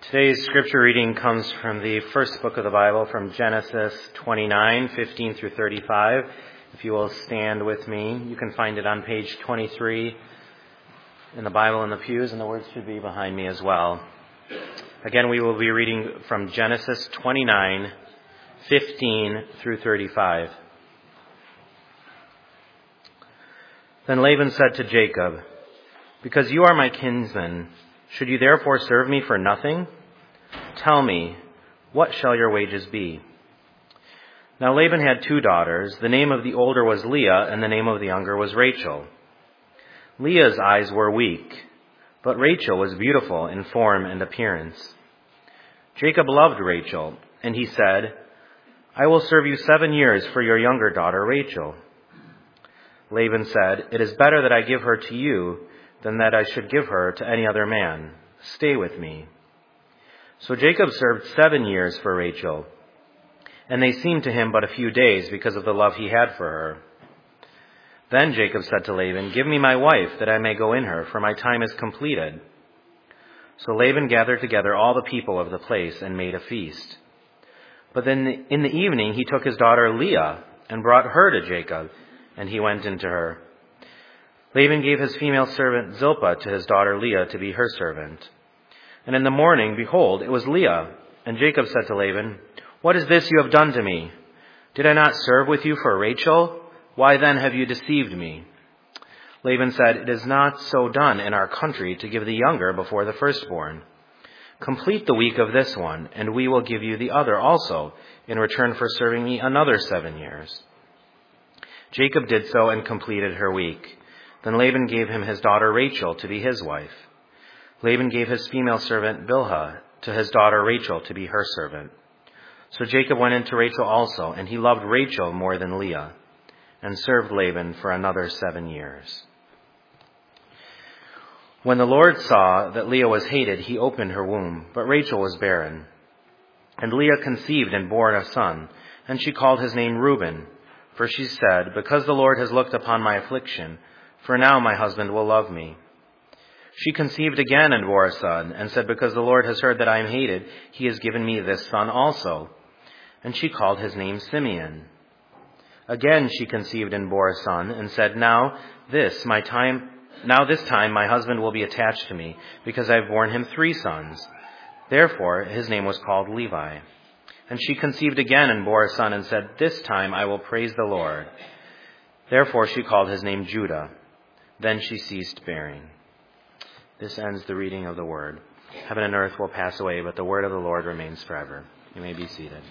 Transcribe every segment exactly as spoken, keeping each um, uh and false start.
Today's scripture reading comes from the first book of the Bible, from Genesis twenty-nine, fifteen through thirty-five. If you will stand with me, you can find it on page twenty-three in the Bible in the pews, and the words should be behind me as well. Again, we will be reading from Genesis twenty-nine, fifteen through thirty-five. Then Laban said to Jacob, "Because you are my kinsman, should you therefore serve me for nothing? Tell me, what shall your wages be?" Now Laban had two daughters. The name of the older was Leah, and the name of the younger was Rachel. Leah's eyes were weak, but Rachel was beautiful in form and appearance. Jacob loved Rachel, and he said, "I will serve you seven years for your younger daughter Rachel." Laban said, "It is better that I give her to you than that I should give her to any other man. Stay with me." So Jacob served seven years for Rachel, and they seemed to him but a few days because of the love he had for her. Then Jacob said to Laban, "Give me my wife, that I may go in her, for my time is completed." So Laban gathered together all the people of the place and made a feast. But then in the evening he took his daughter Leah and brought her to Jacob, and he went into her. Laban gave his female servant Zilpah to his daughter Leah to be her servant. And in the morning, behold, it was Leah. And Jacob said to Laban, "What is this you have done to me? Did I not serve with you for Rachel? Why then have you deceived me?" Laban said, "It is not so done in our country to give the younger before the firstborn. Complete the week of this one, and we will give you the other also, in return for serving me another seven years." Jacob did so and completed her week. Then Laban gave him his daughter Rachel to be his wife. Laban gave his female servant Bilhah to his daughter Rachel to be her servant. So Jacob went into Rachel also, and he loved Rachel more than Leah, and served Laban for another seven years. When the Lord saw that Leah was hated, he opened her womb, but Rachel was barren. And Leah conceived and bore a son, and she called his name Reuben, for she said, "Because the Lord has looked upon my affliction, for now my husband will love me." She conceived again and bore a son, and said, "Because the Lord has heard that I am hated, he has given me this son also." And she called his name Simeon. Again she conceived and bore a son, and said, Now this my time, now this time my husband will be attached to me, because I have borne him three sons. Therefore his name was called Levi. And she conceived again and bore a son, and said, "This time I will praise the Lord." Therefore she called his name Judah. Then she ceased bearing. This ends the reading of the word. Heaven and earth will pass away, but the word of the Lord remains forever. You may be seated.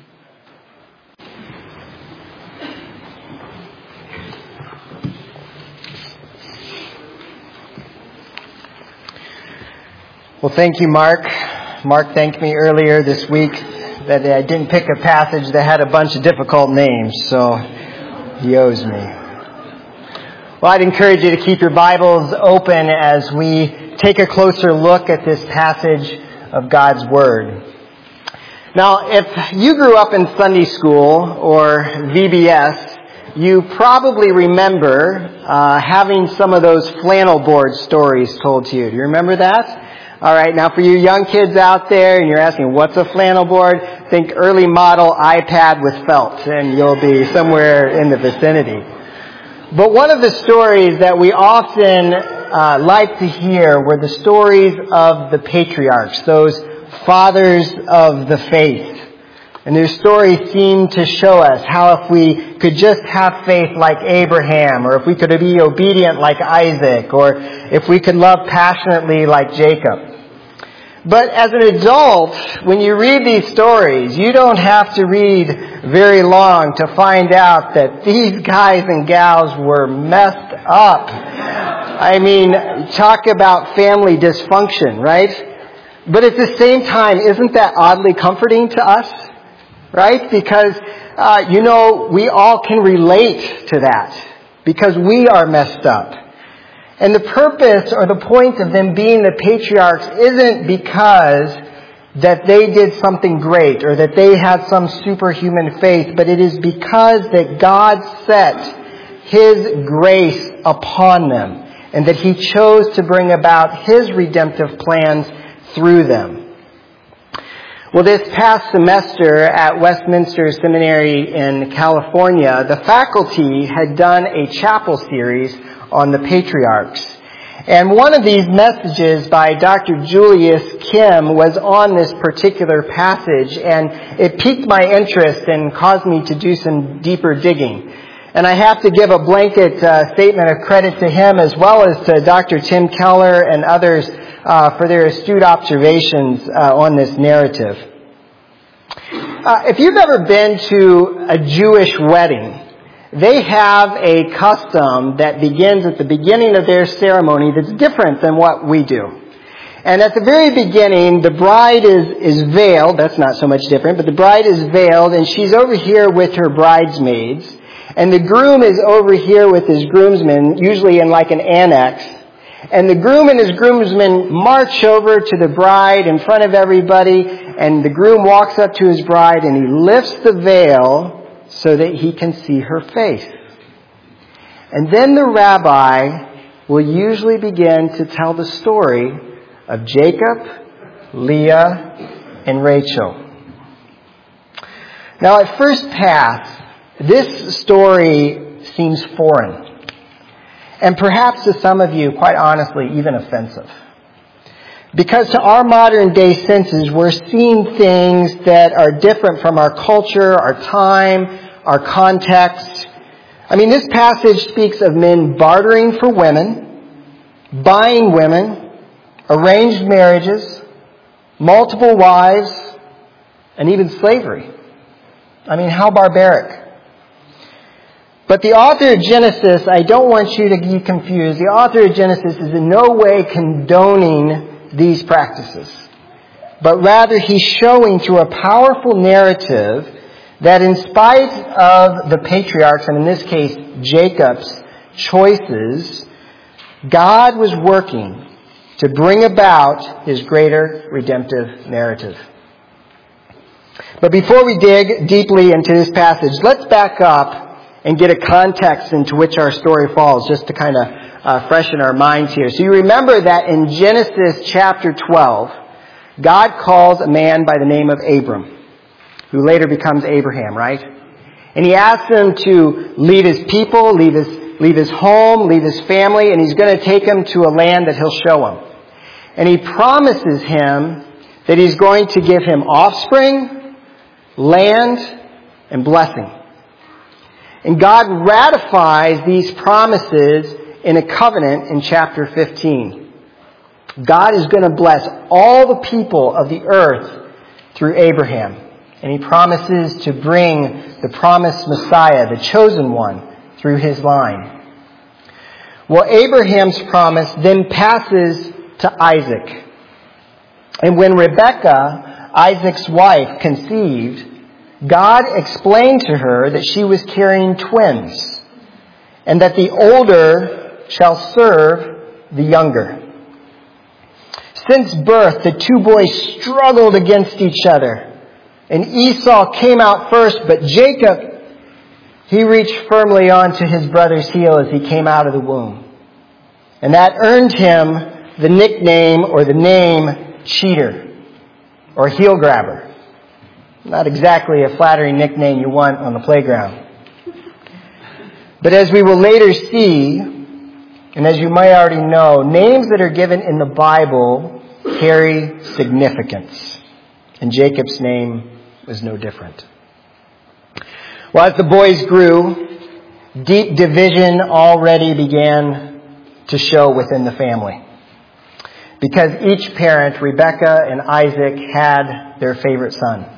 Well, thank you, Mark. Mark thanked me earlier this week that I didn't pick a passage that had a bunch of difficult names, so he owes me. Well, I'd encourage you to keep your Bibles open as we take a closer look at this passage of God's Word. Now, if you grew up in Sunday school or V B S, you probably remember uh, having some of those flannel board stories told to you. Do you remember that? All right, now for you young kids out there and you're asking, what's a flannel board? Think early model iPad with felt, and you'll be somewhere in the vicinity. But one of the stories that we often uh, like to hear were the stories of the patriarchs, those fathers of the faith. And their stories seem to show us how if we could just have faith like Abraham, or if we could be obedient like Isaac, or if we could love passionately like Jacob. But as an adult, when you read these stories, you don't have to read very long to find out that these guys and gals were messed up. I mean, talk about family dysfunction, right? But at the same time, isn't that oddly comforting to us? Right? Because, uh, you know, we all can relate to that because we are messed up. And the purpose or the point of them being the patriarchs isn't because that they did something great or that they had some superhuman faith, but it is because that God set His grace upon them and that He chose to bring about His redemptive plans through them. Well, this past semester at Westminster Seminary in California, the faculty had done a chapel series on the patriarchs. And one of these messages by Doctor Julius Kim was on this particular passage, and it piqued my interest and caused me to do some deeper digging. And I have to give a blanket uh, statement of credit to him as well as to Doctor Tim Keller and others uh, for their astute observations uh, on this narrative. Uh, if you've ever been to a Jewish wedding, they have a custom that begins at the beginning of their ceremony that's different than what we do. And at the very beginning, the bride is, is veiled. That's not so much different, but the bride is veiled, and she's over here with her bridesmaids. And the groom is over here with his groomsmen, usually in like an annex. And the groom and his groomsmen march over to the bride in front of everybody, and the groom walks up to his bride and he lifts the veil so that he can see her face. And then the rabbi will usually begin to tell the story of Jacob, Leah, and Rachel. Now at first pass, this story seems foreign. And perhaps to some of you, quite honestly, even offensive. Because to our modern day senses, we're seeing things that are different from our culture, our time, our context. I mean, this passage speaks of men bartering for women, buying women, arranged marriages, multiple wives, and even slavery. I mean, how barbaric. But the author of Genesis, I don't want you to be confused. The author of Genesis is in no way condoning these practices. But rather, he's showing through a powerful narrative that in spite of the patriarchs, and in this case, Jacob's choices, God was working to bring about his greater redemptive narrative. But before we dig deeply into this passage, let's back up and get a context into which our story falls, just to kind of uh, freshen our minds here. So you remember that in Genesis chapter twelve, God calls a man by the name of Abram, who later becomes Abraham, right? And he asks him to leave his people, leave his, leave his home, leave his family, and he's going to take him to a land that he'll show him. And he promises him that he's going to give him offspring, land, and blessing. And God ratifies these promises in a covenant in chapter fifteen. God is going to bless all the people of the earth through Abraham. And he promises to bring the promised Messiah, the chosen one, through his line. Well, Abraham's promise then passes to Isaac. And when Rebekah, Isaac's wife, conceived, God explained to her that she was carrying twins, and that the older shall serve the younger. Since birth, the two boys struggled against each other, and Esau came out first, but Jacob, he reached firmly onto his brother's heel as he came out of the womb. And that earned him the nickname or the name cheater or heel grabber. Not exactly a flattering nickname you want on the playground. But as we will later see, and as you might already know, names that are given in the Bible carry significance. And Jacob's name was no different. Well, as the boys grew, deep division already began to show within the family. Because each parent, Rebekah and Isaac, had their favorite son.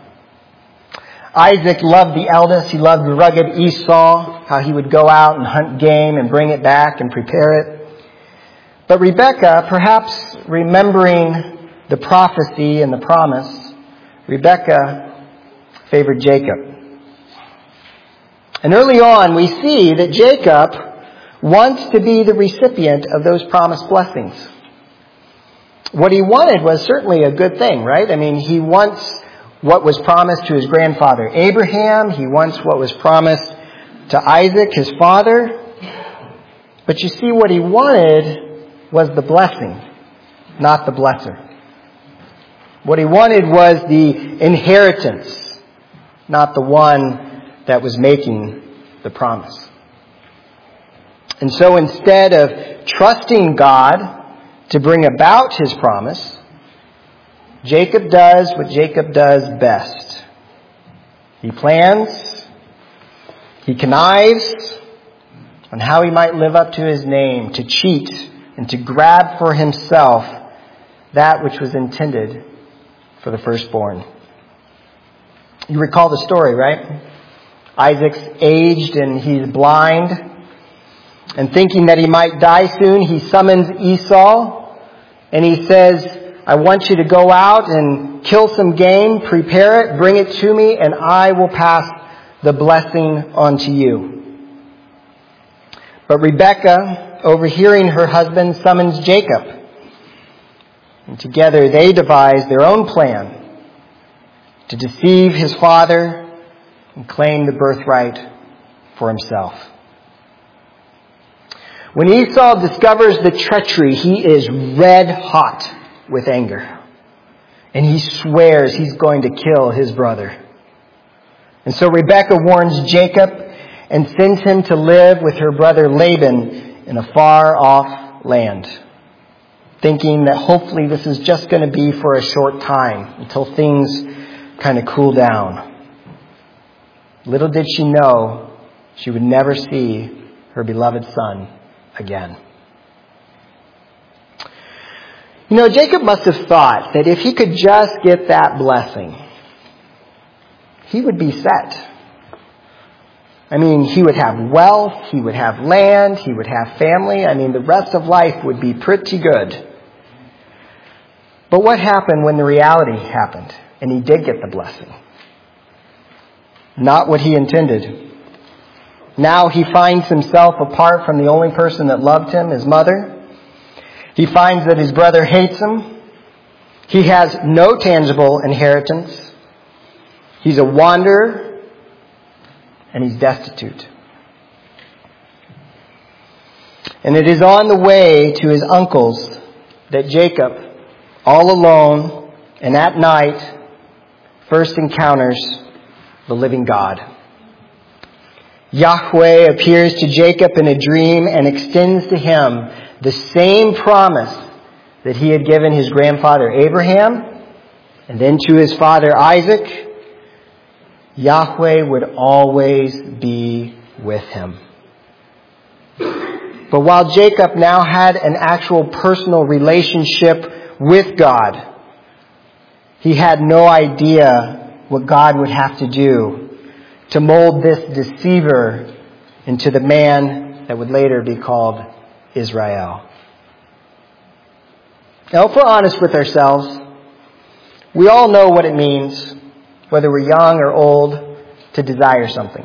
Isaac loved the eldest. He loved rugged Esau, how he would go out and hunt game and bring it back and prepare it. But Rebekah, perhaps remembering the prophecy and the promise, Rebekah favored Jacob. And early on, we see that Jacob wants to be the recipient of those promised blessings. What he wanted was certainly a good thing, right? I mean, he wants what was promised to his grandfather Abraham. He wants what was promised to Isaac, his father. But you see, what he wanted was the blessing, not the blesser. What he wanted was the inheritance, not the one that was making the promise. And so instead of trusting God to bring about his promise, Jacob does what Jacob does best. He plans, he connives on how he might live up to his name, to cheat and to grab for himself that which was intended for the firstborn. You recall the story, right? Isaac's aged and he's blind. And thinking that he might die soon, he summons Esau and he says, I want you to go out and kill some game, prepare it, bring it to me, and I will pass the blessing on to you. But Rebekah, overhearing her husband, summons Jacob. And together they devise their own plan to deceive his father and claim the birthright for himself. When Esau discovers the treachery, he is red hot with anger. And he swears he's going to kill his brother. And so Rebekah warns Jacob and sends him to live with her brother Laban in a far off land, thinking that hopefully this is just going to be for a short time until things kind of cool down. Little did she know she would never see her beloved son again. You know, Jacob must have thought that if he could just get that blessing, he would be set. I mean, he would have wealth, he would have land, he would have family. I mean, the rest of life would be pretty good. But what happened when the reality happened and he did get the blessing? Not what he intended. Now he finds himself apart from the only person that loved him, his mother. He finds that his brother hates him. He has no tangible inheritance. He's a wanderer, and he's destitute. And it is on the way to his uncle's that Jacob, all alone and at night, first encounters the living God. Yahweh appears to Jacob in a dream and extends to him the same promise that he had given his grandfather Abraham and then to his father Isaac. Yahweh would always be with him. But while Jacob now had an actual personal relationship with God, he had no idea what God would have to do to mold this deceiver into the man that would later be called Israel. Now, if we're honest with ourselves, we all know what it means, whether we're young or old, to desire something.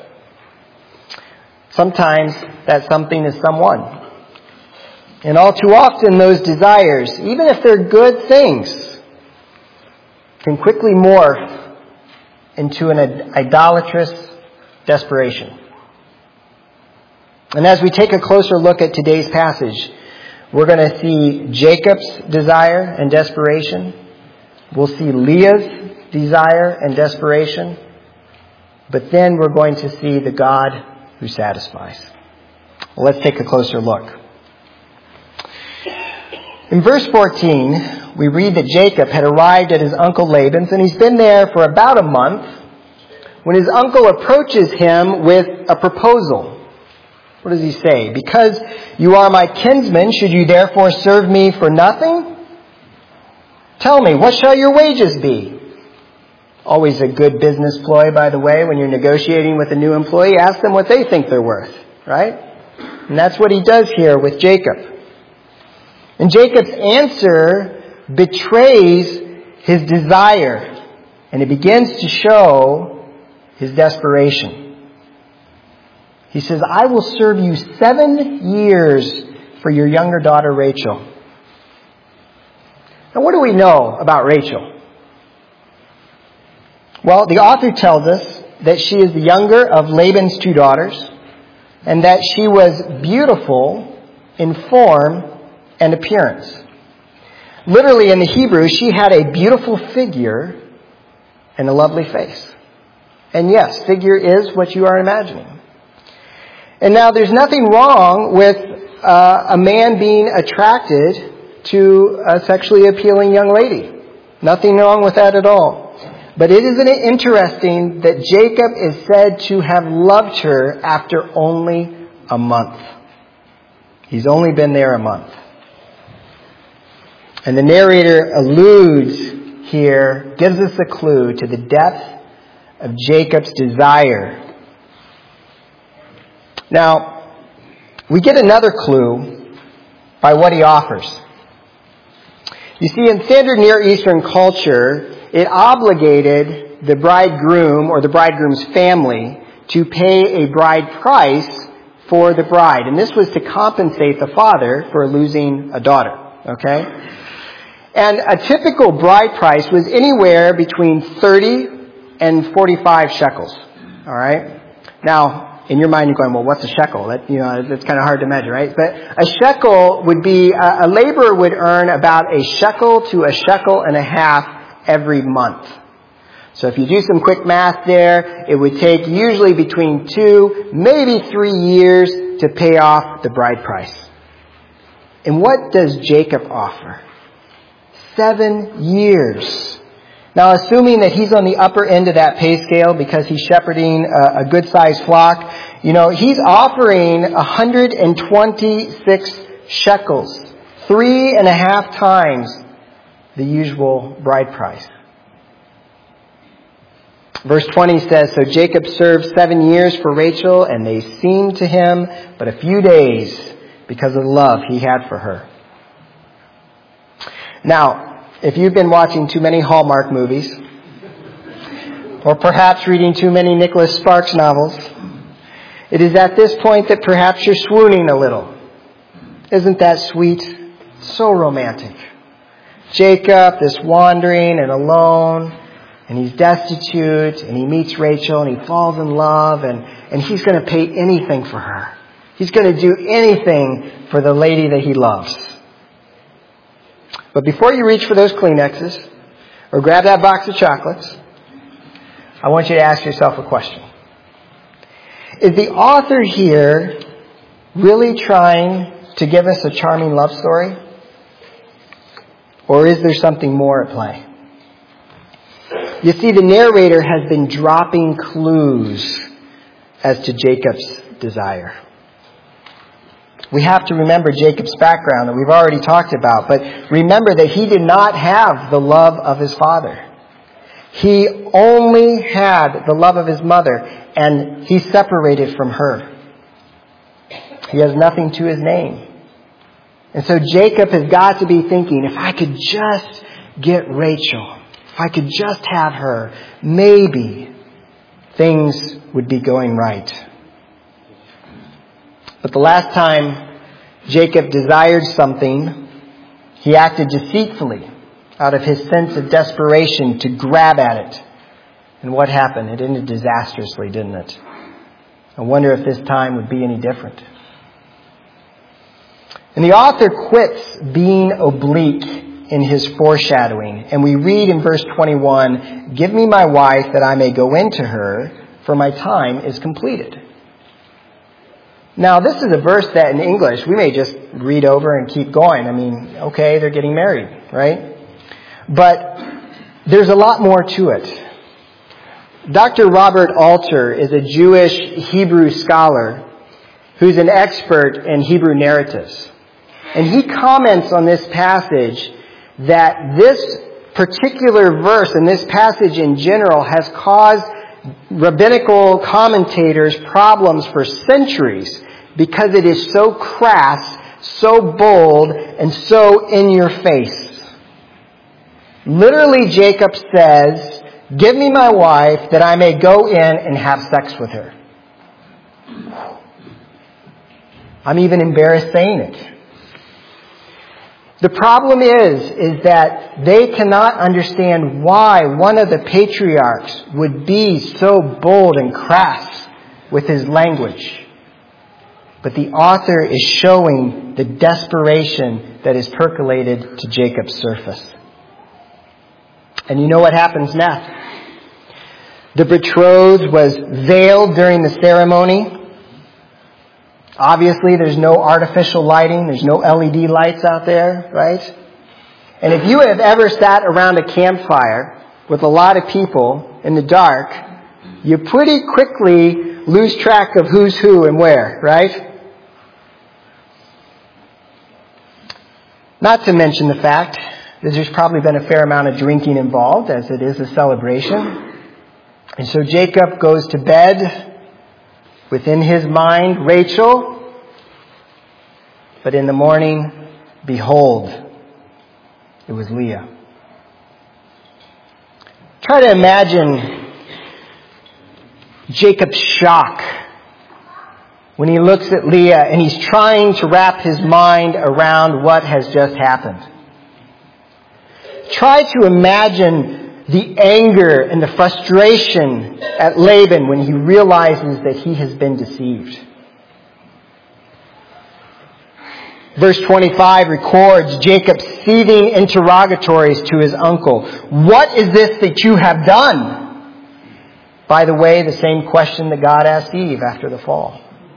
Sometimes that something is someone. And all too often those desires, even if they're good things, can quickly morph into an idolatrous desperation. And as we take a closer look at today's passage, we're going to see Jacob's desire and desperation. We'll see Leah's desire and desperation. But then we're going to see the God who satisfies. Well, let's take a closer look. In verse fourteen, we read that Jacob had arrived at his uncle Laban's, and he's been there for about a month when his uncle approaches him with a proposal. What does he say? Because you are my kinsman, should you therefore serve me for nothing? Tell me, what shall your wages be? Always a good business ploy, by the way, when you're negotiating with a new employee. Ask them what they think they're worth, right? And that's what he does here with Jacob. And Jacob's answer betrays his desire, and it begins to show his desperation. He says, I will serve you seven years for your younger daughter Rachel. Now, what do we know about Rachel? Well, the author tells us that she is the younger of Laban's two daughters, and that she was beautiful in form and appearance. Literally in the Hebrew, she had a beautiful figure and a lovely face. And yes, figure is what you are imagining. And now there's nothing wrong with uh, a man being attracted to a sexually appealing young lady. Nothing wrong with that at all. But it isn't it interesting that Jacob is said to have loved her after only a month. He's only been there a month. And the narrator alludes here, gives us a clue to the depth of Jacob's desire. Now, we get another clue by what he offers. You see, in standard Near Eastern culture, it obligated the bridegroom or the bridegroom's family to pay a bride price for the bride. And this was to compensate the father for losing a daughter. Okay? And a typical bride price was anywhere between thirty and forty-five shekels. All right? Now, in your mind, you're going, well, what's a shekel? That, you know, that's kind of hard to measure, right? But a shekel would be, a, a laborer would earn about a shekel to a shekel and a half every month. So if you do some quick math there, it would take usually between two, maybe three years to pay off the bride price. And what does Jacob offer? Seven years. Now, assuming that he's on the upper end of that pay scale because he's shepherding a, a good-sized flock, you know, he's offering one hundred twenty-six shekels, three and a half times the usual bride price. Verse twenty says, so Jacob served seven years for Rachel, and they seemed to him but a few days because of the love he had for her. Now, if you've been watching too many Hallmark movies, or perhaps reading too many Nicholas Sparks novels, it is at this point that perhaps you're swooning a little. Isn't that sweet? So romantic. Jacob, this wandering and alone, and he's destitute, and he meets Rachel, and he falls in love, and, and he's going to pay anything for her. He's going to do anything for the lady that he loves. But before you reach for those Kleenexes, or grab that box of chocolates, I want you to ask yourself a question. Is the author here really trying to give us a charming love story? Or is there something more at play? You see, the narrator has been dropping clues as to Jacob's desire. We have to remember Jacob's background that we've already talked about, but remember that he did not have the love of his father. He only had the love of his mother, and he's separated from her. He has nothing to his name. And so Jacob has got to be thinking, if I could just get Rachel, if I could just have her, maybe things would be going right. But the last time Jacob desired something, he acted deceitfully out of his sense of desperation to grab at it. And what happened? It ended disastrously, didn't it? I wonder if this time would be any different. And the author quits being oblique in his foreshadowing. And we read in verse twenty-one, give me my wife that I may go into her, for my time is completed. Now, this is a verse that in English we may just read over and keep going. I mean, okay, they're getting married, right? But there's a lot more to it. Doctor Robert Alter is a Jewish Hebrew scholar who's an expert in Hebrew narratives. And he comments on this passage that this particular verse and this passage in general has caused rabbinical commentators problems for centuries because it is so crass, so bold, and so in your face. Literally, Jacob says, give me my wife that I may go in and have sex with her. I'm even embarrassed saying it. The problem is, is that they cannot understand why one of the patriarchs would be so bold and crass with his language. But the author is showing the desperation that is percolated to Jacob's surface. And you know what happens next? The betrothed was veiled during the ceremony. Obviously, there's no artificial lighting. There's no L E D lights out there, right? And if you have ever sat around a campfire with a lot of people in the dark, you pretty quickly lose track of who's who and where, right? Not to mention the fact that there's probably been a fair amount of drinking involved, as it is a celebration. And so Jacob goes to bed, within his mind, Rachel. But in the morning, behold, it was Leah. Try to imagine Jacob's shock when he looks at Leah and he's trying to wrap his mind around what has just happened. Try to imagine the anger and the frustration at Laban when he realizes that he has been deceived. Verse twenty-five records Jacob seething interrogatories to his uncle. What is this that you have done? By the way, the same question that God asked Eve after the fall.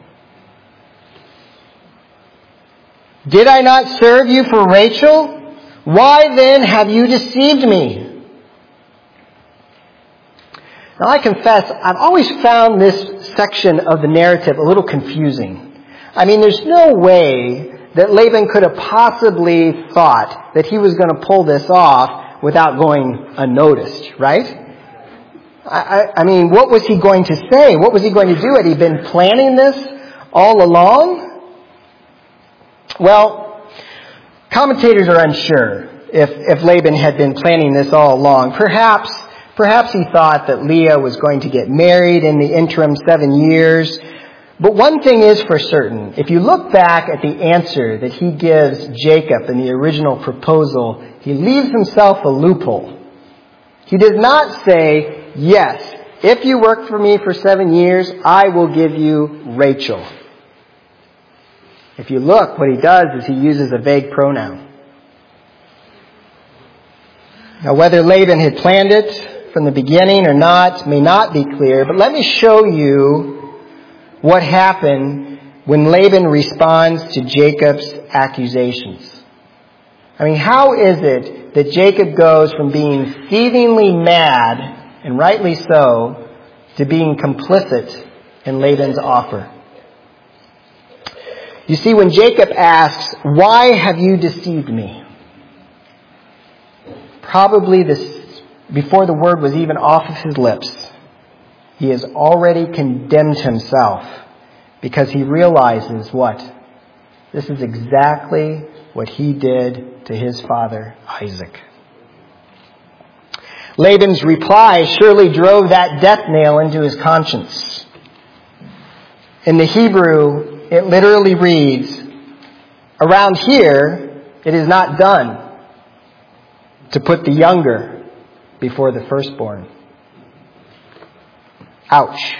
Did I not serve you for Rachel? Why then have you deceived me? Now I confess, I've always found this section of the narrative a little confusing. I mean, there's no way that Laban could have possibly thought that he was going to pull this off without going unnoticed, right? I, I, I mean, what was he going to say? What was he going to do? Had he been planning this all along? Well, commentators are unsure if, if Laban had been planning this all along. Perhaps, perhaps he thought that Leah was going to get married in the interim seven years. But one thing is for certain. If you look back at the answer that he gives Jacob in the original proposal, he leaves himself a loophole. He does not say, yes, if you work for me for seven years, I will give you Rachel. If you look, what he does is he uses a vague pronoun. Now, whether Laban had planned it from the beginning or not may not be clear, but let me show you what happened when Laban responds to Jacob's accusations. I mean, how is it that Jacob goes from being seethingly mad, and rightly so, to being complicit in Laban's offer? You see, when Jacob asks, why have you deceived me? Probably this, before the word was even off of his lips, he has already condemned himself because he realizes what? This is exactly what he did to his father, Isaac. Laban's reply surely drove that death nail into his conscience. In the Hebrew, it literally reads, around here, it is not done to put the younger before the firstborn. Ouch.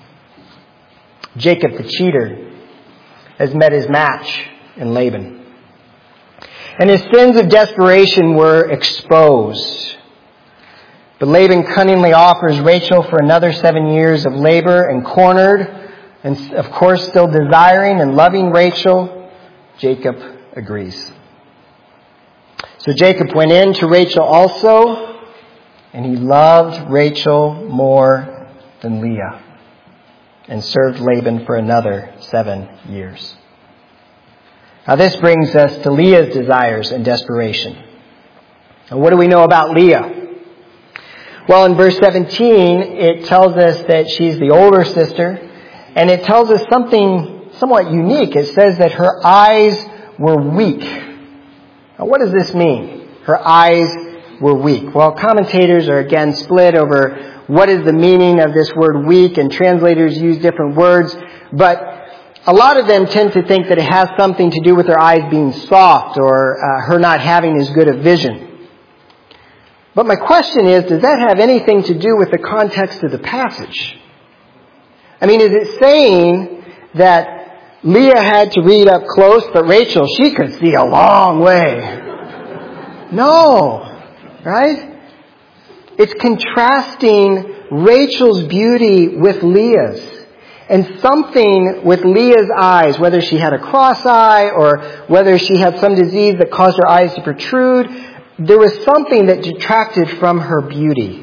Jacob the cheater has met his match in Laban. And his sins of desperation were exposed. But Laban cunningly offers Rachel for another seven years of labor, and cornered, and of course still desiring and loving Rachel, Jacob agrees. So Jacob went in to Rachel also, and he loved Rachel more than Leah, and served Laban for another seven years. Now this brings us to Leah's desires and desperation. And what do we know about Leah? Well, in verse seventeen, it tells us that she's the older sister, and it tells us something somewhat unique. It says that her eyes were weak. Now, what does this mean? Her eyes were weak. Well, commentators are again split over what is the meaning of this word weak, and translators use different words, but a lot of them tend to think that it has something to do with her eyes being soft, or uh, her not having as good a vision. But my question is, does that have anything to do with the context of the passage? I mean, is it saying that Leah had to read up close, but Rachel, she could see a long way. No, right? It's contrasting Rachel's beauty with Leah's. And something with Leah's eyes, whether she had a cross eye or whether she had some disease that caused her eyes to protrude, there was something that detracted from her beauty.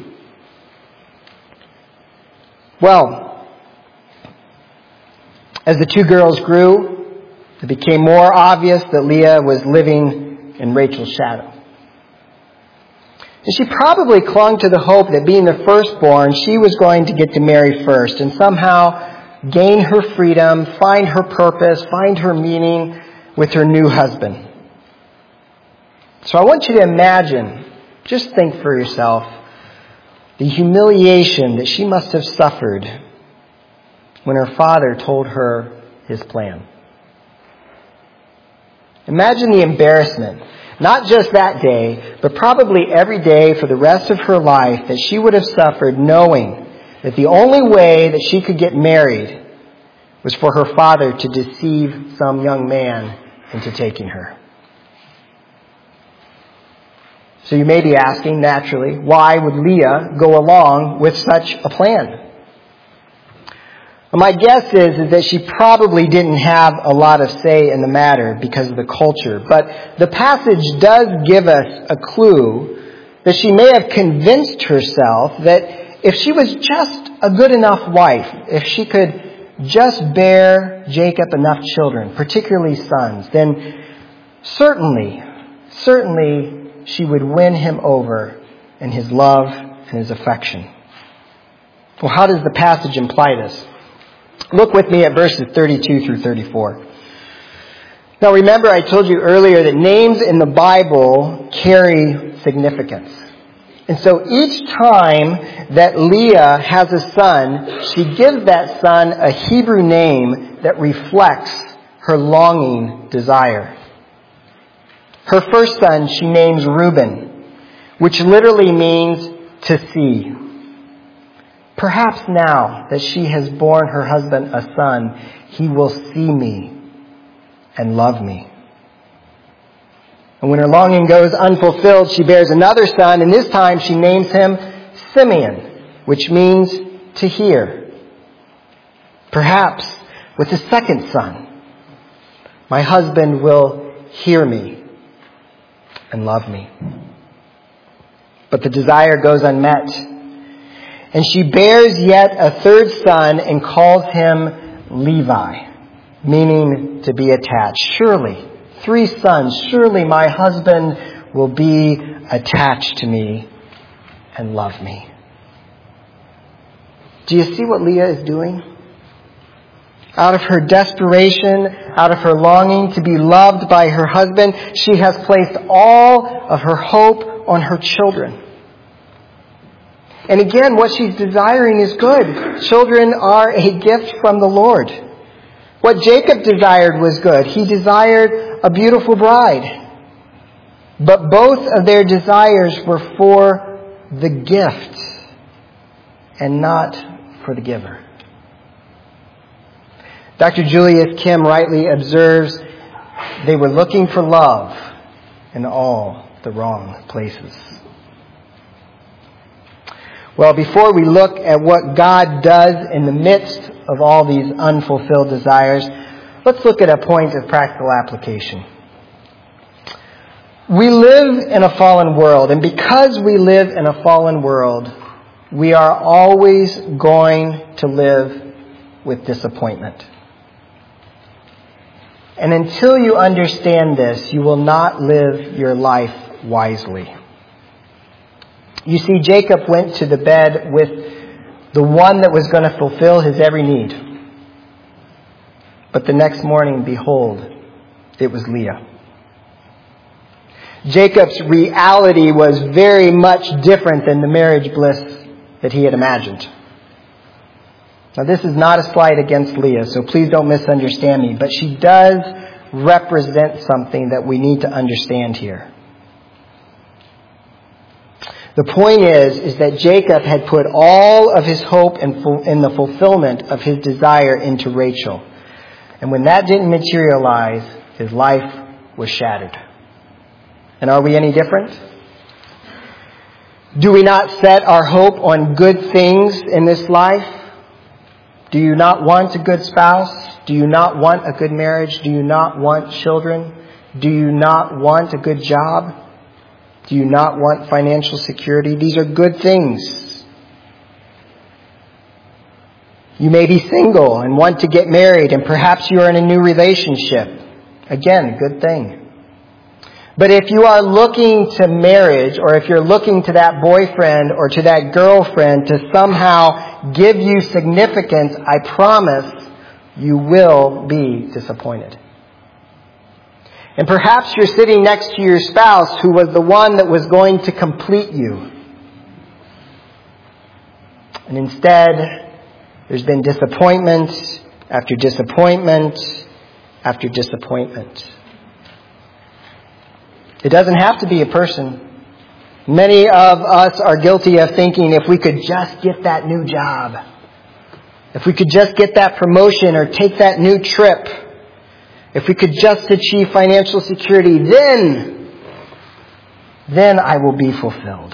Well, as the two girls grew, it became more obvious that Leah was living in Rachel's shadow. And she probably clung to the hope that being the firstborn, she was going to get to marry first and somehow gain her freedom, find her purpose, find her meaning with her new husband. So I want you to imagine, just think for yourself, the humiliation that she must have suffered when her father told her his plan. Imagine the embarrassment, not just that day, but probably every day for the rest of her life that she would have suffered knowing that the only way that she could get married was for her father to deceive some young man into taking her. So you may be asking, naturally, why would Leah go along with such a plan? Well, my guess is, is that she probably didn't have a lot of say in the matter because of the culture. But the passage does give us a clue that she may have convinced herself that if she was just a good enough wife, if she could just bear Jacob enough children, particularly sons, then certainly, certainly she would win him over in his love and his affection. Well, how does the passage imply this? Look with me at verses thirty-two through thirty-four. Now remember, I told you earlier that names in the Bible carry significance. And so each time that Leah has a son, she gives that son a Hebrew name that reflects her longing desire. Her first son she names Reuben, which literally means to see. Perhaps now that she has borne her husband a son, he will see me and love me. And when her longing goes unfulfilled, she bears another son, and this time she names him Simeon, which means to hear. Perhaps with a second son, my husband will hear me and love me. But the desire goes unmet. And she bears yet a third son and calls him Levi, meaning to be attached. Surely, three sons, surely my husband will be attached to me and love me. Do you see what Leah is doing? Out of her desperation, out of her longing to be loved by her husband, she has placed all of her hope on her children. And again, what she's desiring is good. Children are a gift from the Lord. What Jacob desired was good. He desired a beautiful bride. But both of their desires were for the gift and not for the giver. Doctor Julius Kim rightly observes they were looking for love in all the wrong places. Well, before we look at what God does in the midst of all these unfulfilled desires, let's look at a point of practical application. We live in a fallen world, and because we live in a fallen world, we are always going to live with disappointment. And until you understand this, you will not live your life wisely. You see, Jacob went to the bed with the one that was going to fulfill his every need. But the next morning, behold, it was Leah. Jacob's reality was very much different than the marriage bliss that he had imagined. Now, this is not a slight against Leah, so please don't misunderstand me, but she does represent something that we need to understand here. The point is, is that Jacob had put all of his hope in, in the fulfillment of his desire into Rachel. And when that didn't materialize, his life was shattered. And are we any different? Do we not set our hope on good things in this life? Do you not want a good spouse? Do you not want a good marriage? Do you not want children? Do you not want a good job? Do you not want financial security? These are good things. You may be single and want to get married, and perhaps you are in a new relationship. Again, good thing. But if you are looking to marriage, or if you're looking to that boyfriend or to that girlfriend to somehow give you significance, I promise you will be disappointed. And perhaps you're sitting next to your spouse who was the one that was going to complete you. And instead, there's been disappointment after disappointment after disappointment. It doesn't have to be a person. Many of us are guilty of thinking if we could just get that new job, if we could just get that promotion or take that new trip, if we could just achieve financial security, then, then I will be fulfilled.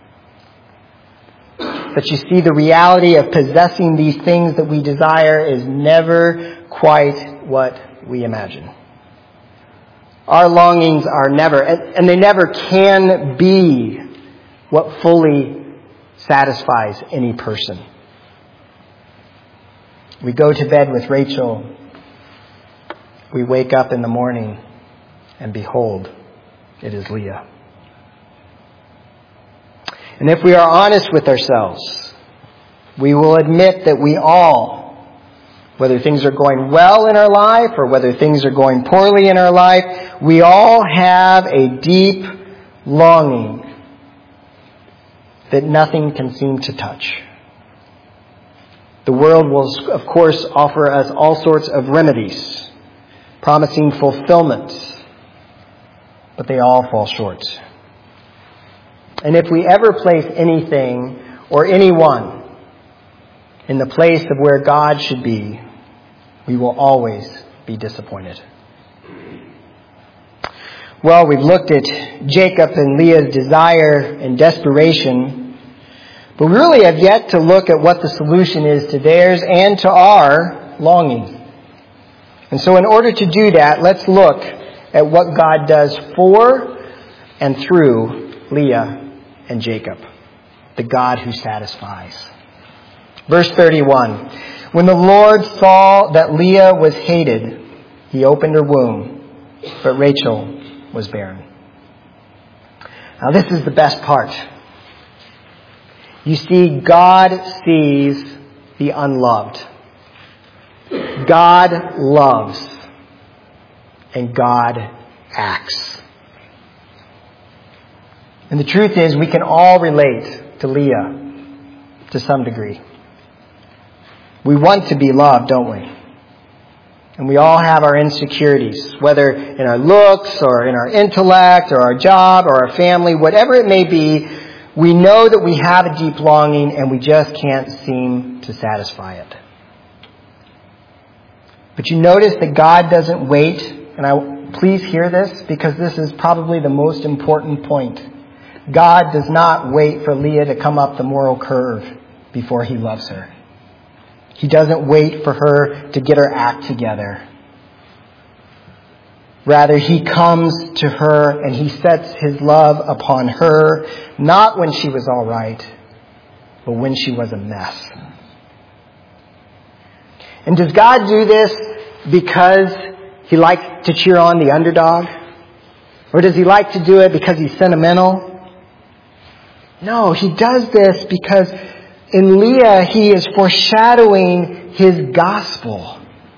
But you see, the reality of possessing these things that we desire is never quite what we imagine. Our longings are never, and they never can be, what fully satisfies any person. We go to bed with Rachel. We wake up in the morning, and behold, it is Leah. And if we are honest with ourselves, we will admit that we all, whether things are going well in our life or whether things are going poorly in our life, we all have a deep longing that nothing can seem to touch. The world will, of course, offer us all sorts of remedies, promising fulfillment, but they all fall short. And if we ever place anything or anyone in the place of where God should be, we will always be disappointed. Well, we've looked at Jacob and Leah's desire and desperation, but we really have yet to look at what the solution is to theirs and to our longing. And so in order to do that, let's look at what God does for and through Leah and Jacob, the God who satisfies. Verse thirty-one, when the Lord saw that Leah was hated, he opened her womb, but Rachel was barren. Now this is the best part. You see, God sees the unloved. God loves, and God acts. And the truth is, we can all relate to Leah to some degree. We want to be loved, don't we? And we all have our insecurities, whether in our looks or in our intellect or our job or our family, whatever it may be, we know that we have a deep longing and we just can't seem to satisfy it. But you notice that God doesn't wait, and I please hear this because this is probably the most important point. God does not wait for Leah to come up the moral curve before he loves her. He doesn't wait for her to get her act together. Rather, he comes to her and he sets his love upon her, not when she was all right, but when she was a mess. And does God do this because he likes to cheer on the underdog? Or does he like to do it because he's sentimental? No, he does this because in Leah, he is foreshadowing his gospel.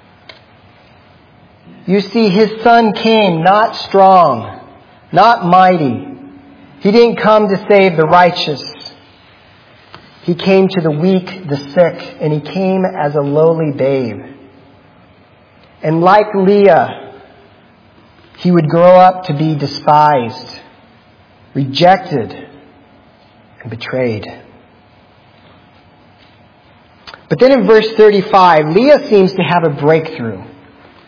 You see, his son came not strong, not mighty. He didn't come to save the righteous. He came to the weak, the sick, and he came as a lowly babe. And like Leah, he would grow up to be despised, rejected, and betrayed. But then in verse thirty-five, Leah seems to have a breakthrough.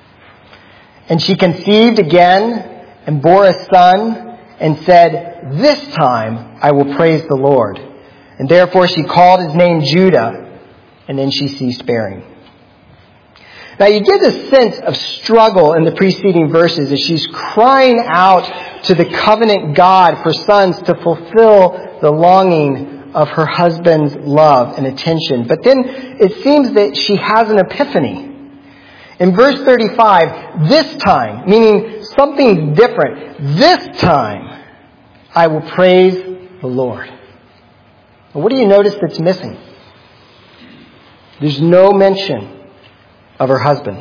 And she conceived again and bore a son and said, "This time I will praise the Lord." And therefore she called his name Judah, and then she ceased bearing. Now you get a sense of struggle in the preceding verses as she's crying out to the covenant God for sons to fulfill the longing of her husband's love and attention. But then it seems that she has an epiphany. In verse thirty-five, this time, meaning something different, this time I will praise the Lord. Well, what do you notice that's missing? There's no mention of her husband.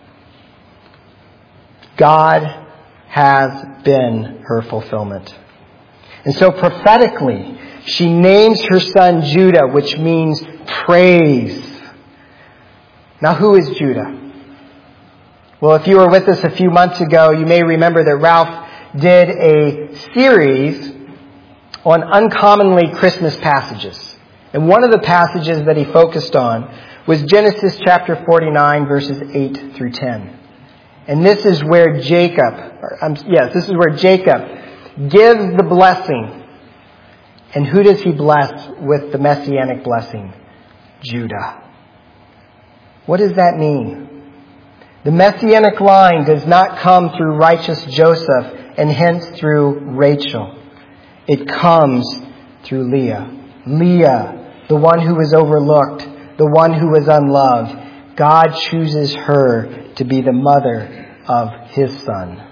God has been her fulfillment. And so prophetically, she names her son Judah, which means praise. Now, who is Judah? Well, if you were with us a few months ago, you may remember that Ralph did a series on uncommonly Christmas passages. And one of the passages that he focused on was Genesis chapter forty-nine, verses eight through ten. And this is where Jacob, or, um, yes, this is where Jacob gives the blessing. And who does he bless with the messianic blessing? Judah. What does that mean? The messianic line does not come through righteous Joseph and hence through Rachel. It comes through Leah. Leah, the one who was overlooked, the one who was unloved. God chooses her to be the mother of his son.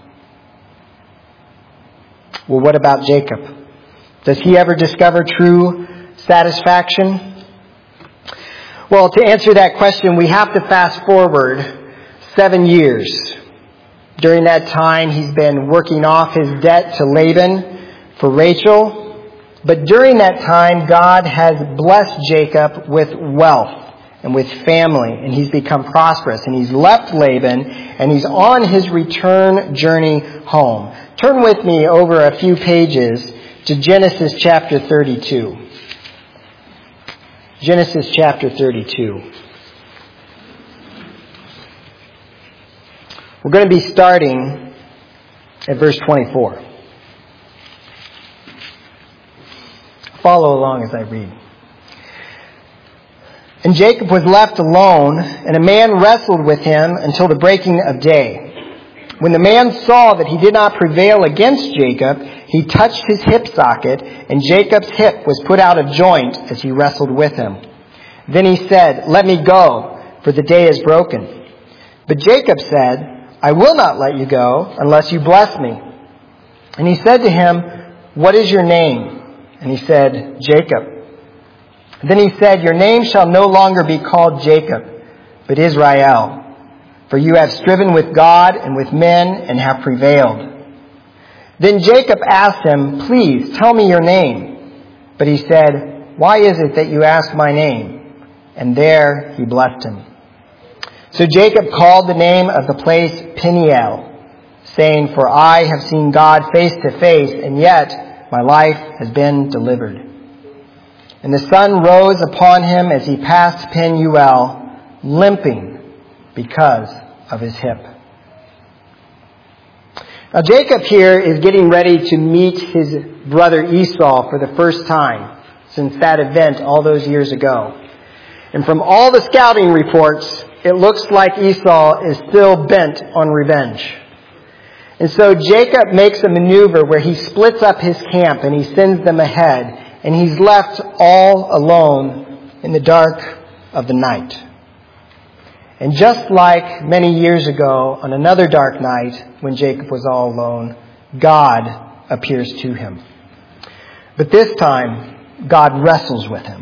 Well, what about Jacob? Does he ever discover true satisfaction? Well, to answer that question, we have to fast forward seven years. During that time, he's been working off his debt to Laban for Rachel. But during that time, God has blessed Jacob with wealth and with family, and he's become prosperous. And he's left Laban, and he's on his return journey home. Turn with me over a few pages to Genesis chapter thirty-two. Genesis chapter thirty-two. We're going to be starting at verse twenty-four. Follow along as I read. And Jacob was left alone, and a man wrestled with him until the breaking of day. When the man saw that he did not prevail against Jacob, he touched his hip socket, and Jacob's hip was put out of joint as he wrestled with him. Then he said, "Let me go, for the day is broken." But Jacob said, "I will not let you go unless you bless me." And he said to him, "What is your name?" And he said, "Jacob." Then he said, "Your name shall no longer be called Jacob, but Israel. For you have striven with God and with men and have prevailed." Then Jacob asked him, "Please tell me your name." But he said, "Why is it that you ask my name?" And there he blessed him. So Jacob called the name of the place Peniel, saying, "For I have seen God face to face, and yet my life has been delivered." And the sun rose upon him as he passed Penuel, limping because of his hip. Now Jacob here is getting ready to meet his brother Esau for the first time since that event all those years ago. And from all the scouting reports, it looks like Esau is still bent on revenge. And so Jacob makes a maneuver where he splits up his camp and he sends them ahead. And he's left all alone in the dark of the night. And just like many years ago on another dark night when Jacob was all alone, God appears to him. But this time, God wrestles with him.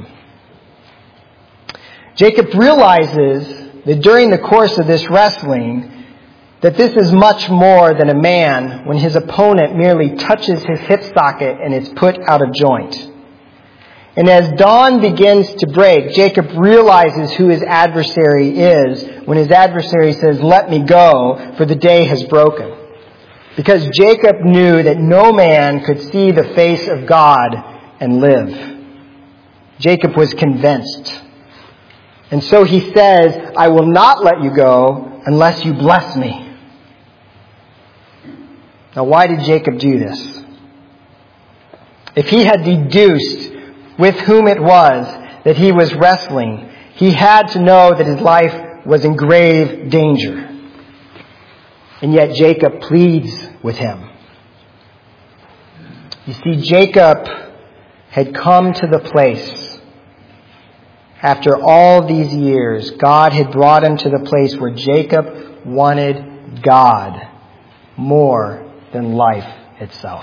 Jacob realizes that during the course of this wrestling, that this is much more than a man when his opponent merely touches his hip socket and it's put out of joint. And as dawn begins to break, Jacob realizes who his adversary is when his adversary says, "Let me go, for the day has broken." Because Jacob knew that no man could see the face of God and live. Jacob was convinced. And so he says, "I will not let you go unless you bless me." Now, why did Jacob do this? If he had deduced with whom it was that he was wrestling, he had to know that his life was in grave danger. And yet Jacob pleads with him. You see, Jacob had come to the place, after all these years, God had brought him to the place where Jacob wanted God more than life itself.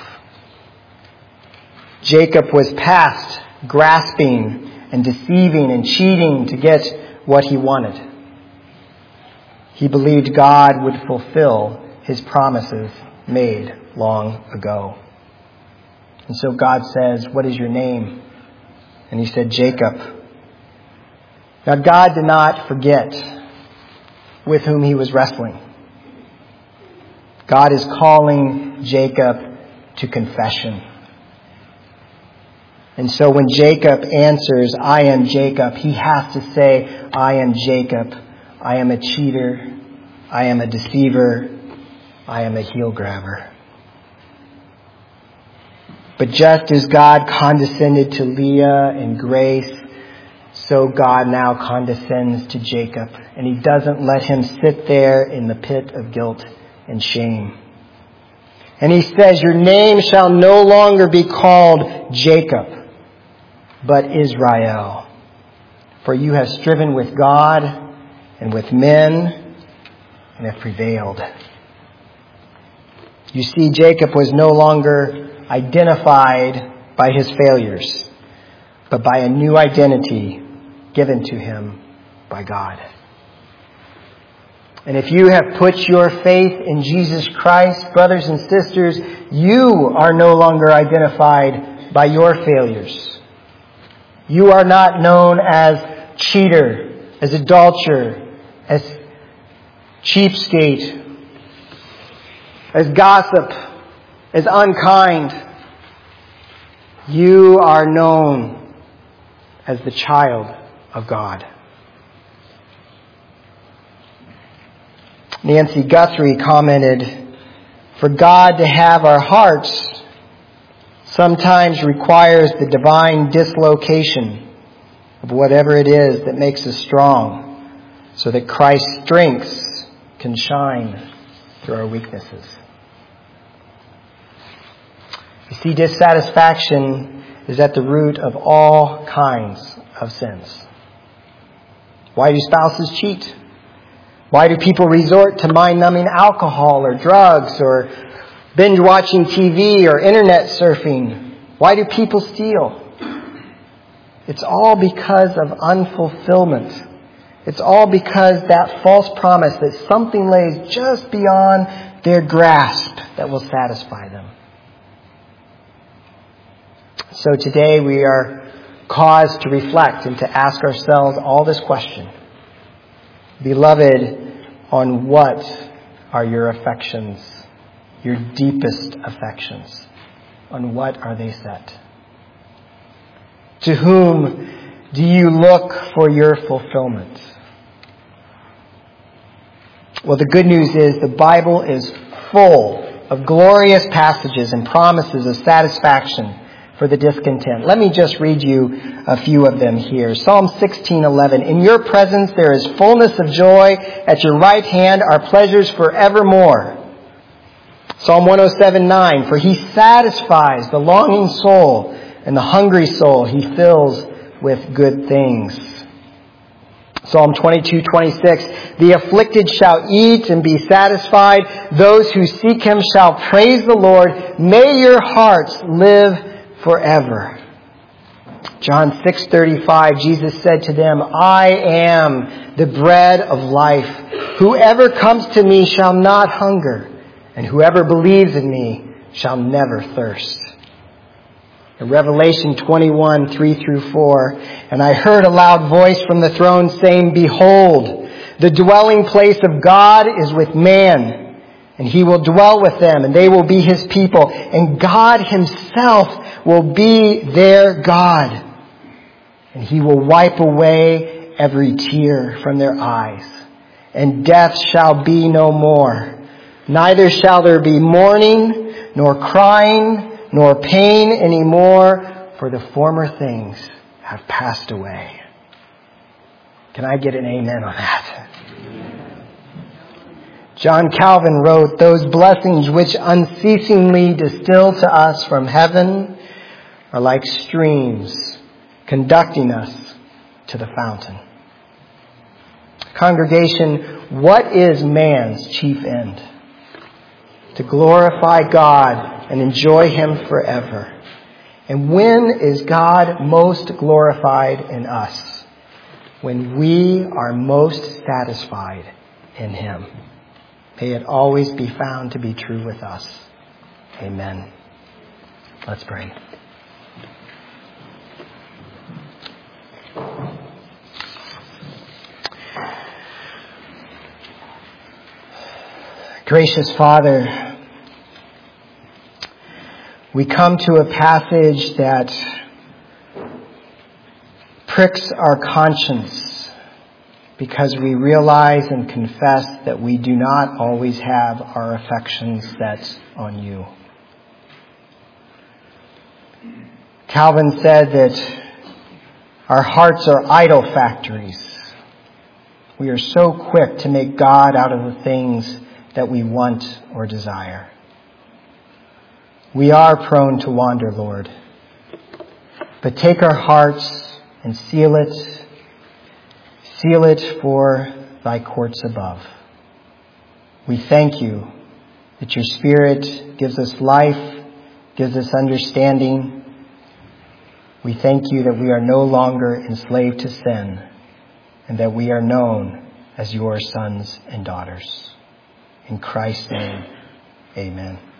Jacob was past grasping and deceiving and cheating to get what he wanted. He believed God would fulfill his promises made long ago. And so God says, "What is your name?" And he said, "Jacob." Now God did not forget with whom he was wrestling. God is calling Jacob to confession. And so when Jacob answers, "I am Jacob," he has to say, "I am Jacob. I am a cheater. I am a deceiver. I am a heel grabber." But just as God condescended to Leah in grace, so God now condescends to Jacob. And he doesn't let him sit there in the pit of guilt and shame. And he says, "Your name shall no longer be called Jacob, but Israel. For you have striven with God and with men and have prevailed." You see, Jacob was no longer identified by his failures, but by a new identity given to him by God. And if you have put your faith in Jesus Christ, brothers and sisters, you are no longer identified by your failures. You are not known as cheater, as adulterer, as cheapskate, as gossip, as unkind. You are known as the child of God. Nancy Guthrie commented, "For God to have our hearts sometimes requires the divine dislocation of whatever it is that makes us strong, so that Christ's strengths can shine through our weaknesses." You see, dissatisfaction is at the root of all kinds of sins. Why do spouses cheat? Why do people resort to mind-numbing alcohol or drugs or binge-watching T V or internet surfing? Why do people steal? It's all because of unfulfillment. It's all because that false promise that something lays just beyond their grasp that will satisfy them. So today we are caused to reflect and to ask ourselves all this question. Beloved, on what are your affections, your deepest affections? On what are they set? To whom do you look for your fulfillment? Well, the good news is the Bible is full of glorious passages and promises of satisfaction for the discontent. Let me just read you a few of them here. Psalm sixteen eleven. "In your presence there is fullness of joy. At your right hand are pleasures forevermore." Psalm one oh seven nine. "For he satisfies the longing soul, and the hungry soul he fills with good things." Psalm twenty-two twenty-six. "The afflicted shall eat and be satisfied. Those who seek him shall praise the Lord. May your hearts live forever." John six thirty-five, Jesus said to them, "I am the bread of life. Whoever comes to me shall not hunger, and whoever believes in me shall never thirst." In Revelation twenty-one three through four, "And I heard a loud voice from the throne saying, 'Behold, the dwelling place of God is with man, and he will dwell with them, and they will be his people, and God himself will be their God. And he will wipe away every tear from their eyes, and death shall be no more. Neither shall there be mourning, nor crying, nor pain anymore, for the former things have passed away. Can I get an amen on that? John Calvin wrote, those blessings which unceasingly distill to us from heaven are like streams conducting us to the fountain. Congregation, what is man's chief end? To glorify God and enjoy Him forever. And when is God most glorified in us? When we are most satisfied in Him. May it always be found to be true with us. Amen. Let's pray. Gracious Father, we come to a passage that pricks our conscience because we realize and confess that we do not always have our affections set on you. Calvin said that our hearts are idol factories. We are so quick to make God out of the things that we want or desire. We are prone to wander, Lord. But take our hearts and seal it, seal it for thy courts above. We thank you that your Spirit gives us life, gives us understanding. We thank you that we are no longer enslaved to sin and that we are known as your sons and daughters. In Christ's name, amen.